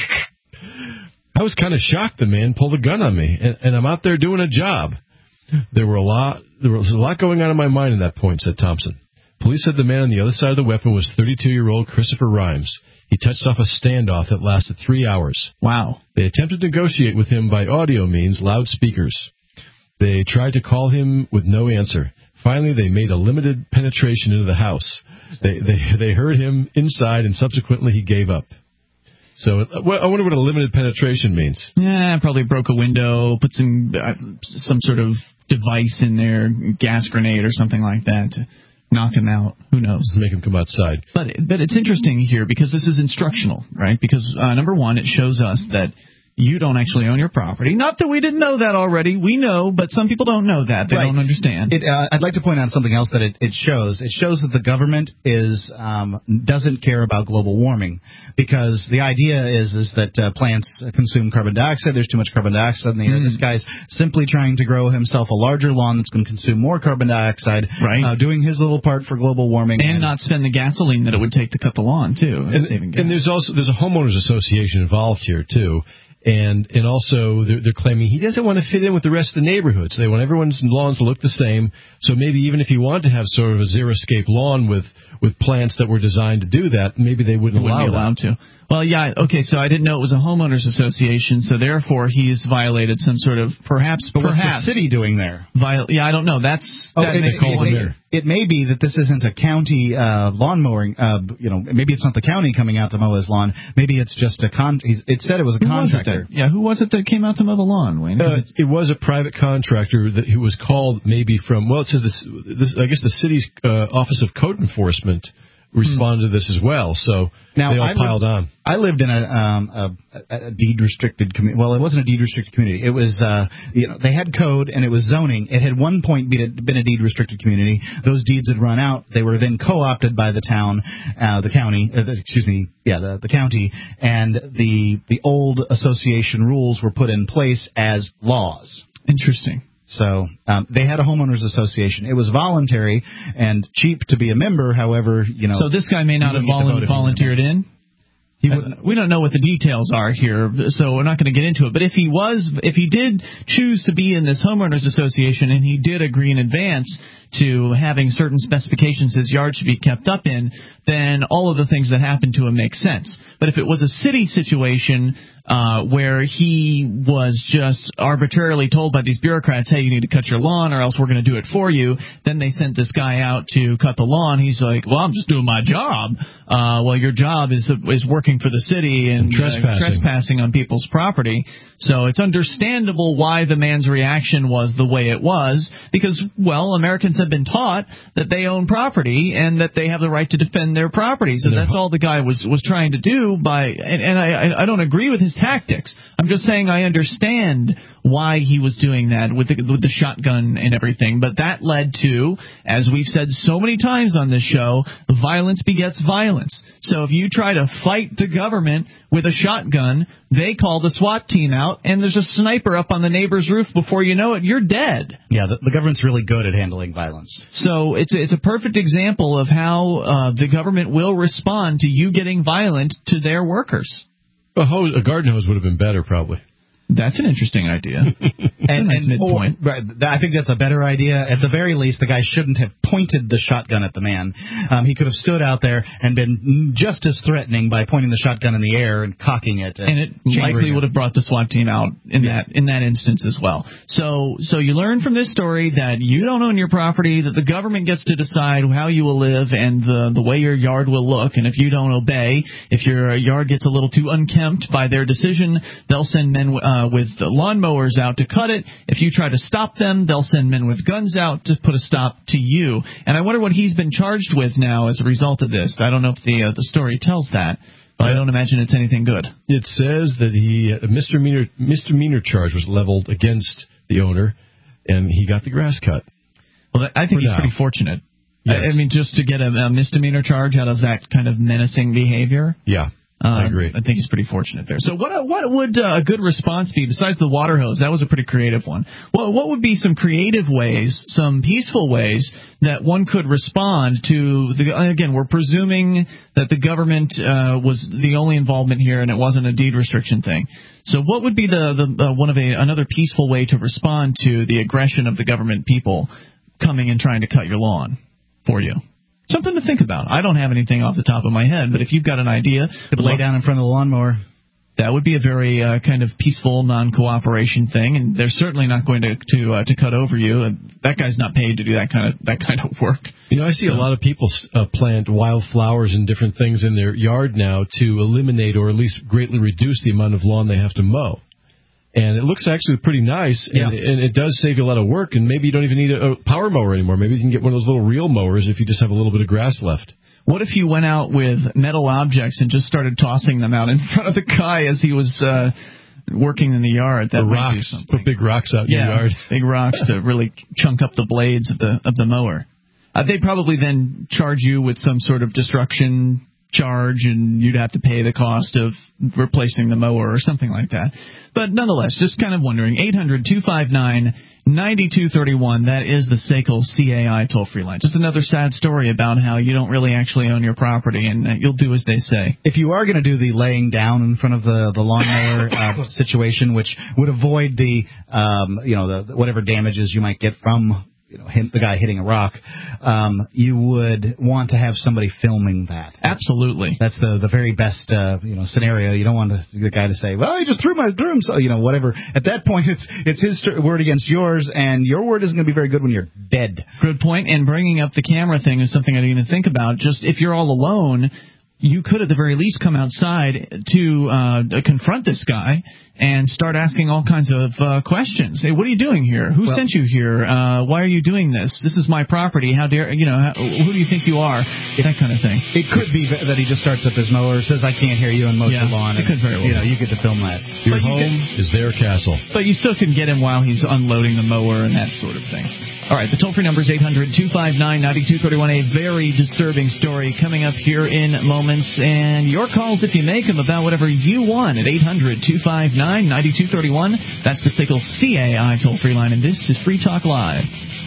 I was kind of shocked the man pulled a gun on me, and I'm out there doing a job. There was a lot going on in my mind at that point, said Thompson. Police said the man on the other side of the weapon was 32-year-old Christopher Rhymes. He touched off a standoff that lasted 3 hours. Wow. They attempted to negotiate with him by audio means, loudspeakers. They tried to call him with no answer. Finally, they made a limited penetration into the house. They heard him inside, and subsequently he gave up. So I wonder what a limited penetration means. Yeah, probably broke a window, put some sort of device in there, gas grenade or something like that to knock him out. Who knows? Make him come outside. But it's interesting here because this is instructional, right? Because number one, it shows us that you don't actually own your property. Not that we didn't know that already. We know, but some people don't know that. They don't understand. I'd like to point out something else that it shows. It shows that the government doesn't care about global warming, because the idea is that plants consume carbon dioxide. There's too much carbon dioxide in the air. This guy's simply trying to grow himself a larger lawn that's going to consume more carbon dioxide, doing his little part for global warming. And not spend the gasoline that it would take to cut the lawn, too. And there's a homeowners association involved here, too. And also they're claiming he doesn't want to fit in with the rest of the neighborhood. So they want everyone's lawns to look the same. So maybe even if you wanted to have sort of a xeriscape lawn with plants that were designed to do that, maybe they wouldn't allow be allowed to. Well, yeah, okay, so I didn't know it was a homeowners association, so therefore he's violated some sort of perhaps. But what's the city doing there? Yeah, I don't know. It may be that this isn't a county lawn mowing. Maybe it's not the county coming out to mow his lawn. Maybe it's just it said it was a contractor. Yeah, who was it that came out to mow the lawn, Wayne? It was a private contractor who was called maybe from. Well, it says this. I guess the city's Office of Code Enforcement responded to this as well. So now, they all piled on. I lived in a deed restricted community. Well, it wasn't a deed restricted community. It was they had code and it was zoning. It had one point been a deed restricted community. Those deeds had run out. They were then co-opted by the county, and the old association rules were put in place as laws. Interesting. So they had a homeowners association. It was voluntary and cheap to be a member. However, So this guy may not have volunteered in? We don't know what the details are here, so we're not going to get into it. But if he did choose to be in this homeowners association and he did agree in advance to having certain specifications his yard should be kept up in, then all of the things that happened to him make sense. But if it was a city situation where he was just arbitrarily told by these bureaucrats, hey, you need to cut your lawn or else we're going to do it for you, then they sent this guy out to cut the lawn. He's like, well, I'm just doing my job. Well, your job is working for the city and trespassing on people's property. So it's understandable why the man's reaction was the way it was, because, well, Americans have been taught that they own property and that they have the right to defend their property. So that's all the guy was trying to do and I don't agree with his tactics. I'm just saying I understand why he was doing that with the shotgun and everything. But that led to, as we've said so many times on this show, violence begets violence. So if you try to fight the government with a shotgun, they call the SWAT team out, and there's a sniper up on the neighbor's roof. Before you know it, you're dead. Yeah, the government's really good at handling violence. So it's a perfect example of how the government will respond to you getting violent to their workers. A garden hose would have been better, probably. That's an interesting idea. And midpoint. I think that's a better idea. At the very least, the guy shouldn't have pointed the shotgun at the man. He could have stood out there and been just as threatening by pointing the shotgun in the air and cocking it. And it likely would have brought the SWAT team out in that instance as well. So you learn from this story that you don't own your property, that the government gets to decide how you will live and the way your yard will look. And if you don't obey, if your yard gets a little too unkempt by their decision, they'll send men with lawnmowers out to cut it. If you try to stop them, they'll send men with guns out to put a stop to you. And I wonder what he's been charged with now as a result of this. I don't know if the story tells that, but I don't imagine it's anything good. It says that a misdemeanor charge was leveled against the owner, and he got the grass cut. Well, I think he's pretty fortunate. Yes. I mean, just to get a misdemeanor charge out of that kind of menacing behavior. Yeah. I agree. I think he's pretty fortunate there. So what would a good response be besides the water hose? That was a pretty creative one. Well, what would be some creative ways, some peaceful ways that one could respond to again, we're presuming that the government was the only involvement here and it wasn't a deed restriction thing. So what would be another peaceful way to respond to the aggression of the government people coming and trying to cut your lawn for you? Something to think about. I don't have anything off the top of my head, but if you've got an idea, lay down in front of the lawnmower. That would be a very kind of peaceful non-cooperation thing, and they're certainly not going to cut over you. That guy's not paid to do that kind of work. You know, I see a lot of people plant wildflowers and different things in their yard now to eliminate or at least greatly reduce the amount of lawn they have to mow. And it looks actually pretty nice, and it does save you a lot of work, and maybe you don't even need a power mower anymore. Maybe you can get one of those little reel mowers if you just have a little bit of grass left. What if you went out with metal objects and just started tossing them out in front of the guy as he was working in the yard? That might do something. Put big rocks out in your yard. Big rocks to really chunk up the blades of the mower. They'd probably then charge you with some sort of destruction charge, and you'd have to pay the cost of replacing the mower or something like that. But nonetheless, just kind of wondering, 800-259-9231, that is the SACL CAI toll-free line. Just another sad story about how you don't really actually own your property, and you'll do as they say. If you are going to do the laying down in front of the lawnmower situation, which would avoid the whatever damages you might get from the guy hitting a rock, you would want to have somebody filming that. Absolutely. That's the very best scenario. You don't want the guy to say, well, he just threw my broom, so whatever. At that point, it's his word against yours, and your word isn't going to be very good when you're dead. Good point. And bringing up the camera thing is something I didn't even think about. Just if you're all alone, you could at the very least come outside to confront this guy and start asking all kinds of questions. Hey, what are you doing here? Who sent you here? Why are you doing this? This is my property. How dare who do you think you are? That kind of thing. It could be that he just starts up his mower, says, I can't hear you, and mows the lawn. It could very well. You get to film that. Your home is their castle. But you still can get him while he's unloading the mower and that sort of thing. All right, the toll-free number is 800-259-9231. A very disturbing story coming up here in moments. And your calls, if you make them, about whatever you want at 800-259-9231. That's the SACL CAI toll-free line, and this is Free Talk Live.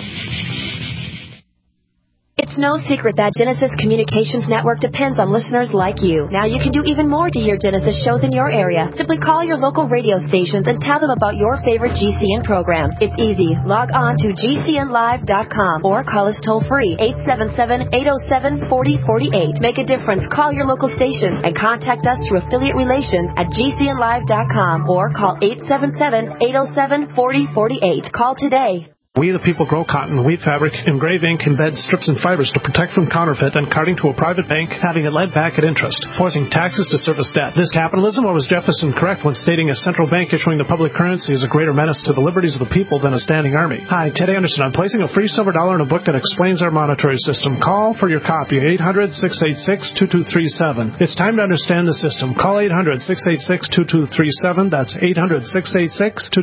It's no secret that Genesis Communications Network depends on listeners like you. Now you can do even more to hear Genesis shows in your area. Simply call your local radio stations and tell them about your favorite GCN programs. It's easy. Log on to GCNlive.com or call us toll-free, 877-807-4048. Make a difference. Call your local stations and contact us through affiliate relations at GCNlive.com or call 877-807-4048. Call today. We the people grow cotton, weave fabric, engrave ink, embed strips and fibers to protect from counterfeit and carting to a private bank, having it lent back at interest, forcing taxes to service debt. This capitalism, or was Jefferson correct when stating a central bank issuing the public currency is a greater menace to the liberties of the people than a standing army? Hi, Ted Anderson. I'm placing a free silver dollar in a book that explains our monetary system. Call for your copy, 800-686-2237. It's time to understand the system. Call 800-686-2237. That's